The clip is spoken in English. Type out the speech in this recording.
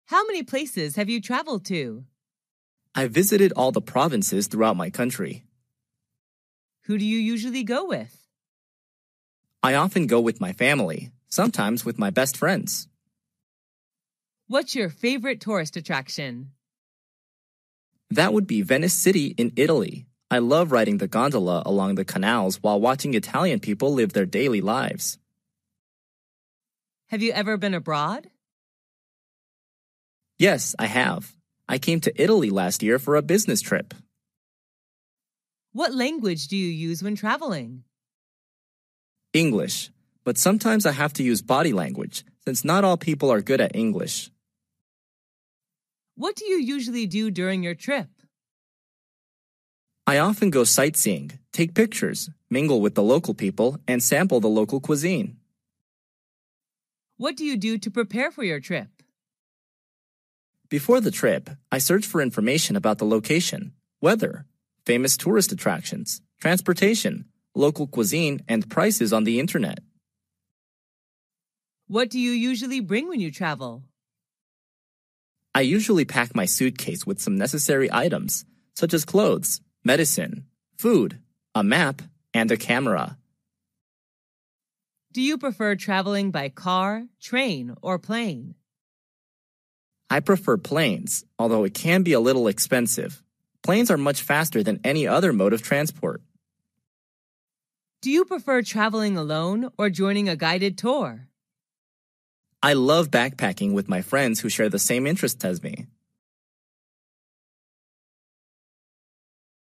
How many places have you traveled to? I visited all the provinces throughout my country. Who do you usually go with? I often go with my family, sometimes with my best friends. What's your favorite tourist attraction? That would be Venice City in Italy. I love riding the gondola along the canals while watching Italian people live their daily lives. Have you ever been abroad? Yes, I have. I came to Italy last year for a business trip. What language do you use when traveling? English, but sometimes I have to use body language since not all people are good at English. What do you usually do during your trip? I often go sightseeing, take pictures, mingle with the local people, and sample the local cuisine. What do you do to prepare for your trip? Before the trip, I search for information about the location, weather, famous tourist attractions, transportation, local cuisine, and prices on the internet. What do you usually bring when you travel? I usually pack my suitcase with some necessary items, such as clothes, medicine, food, a map, and a camera. Do you prefer traveling by car, train, or plane? I prefer planes, although it can be a little expensive. Planes are much faster than any other mode of transport. Do you prefer traveling alone or joining a guided tour? I love backpacking with my friends who share the same interests as me.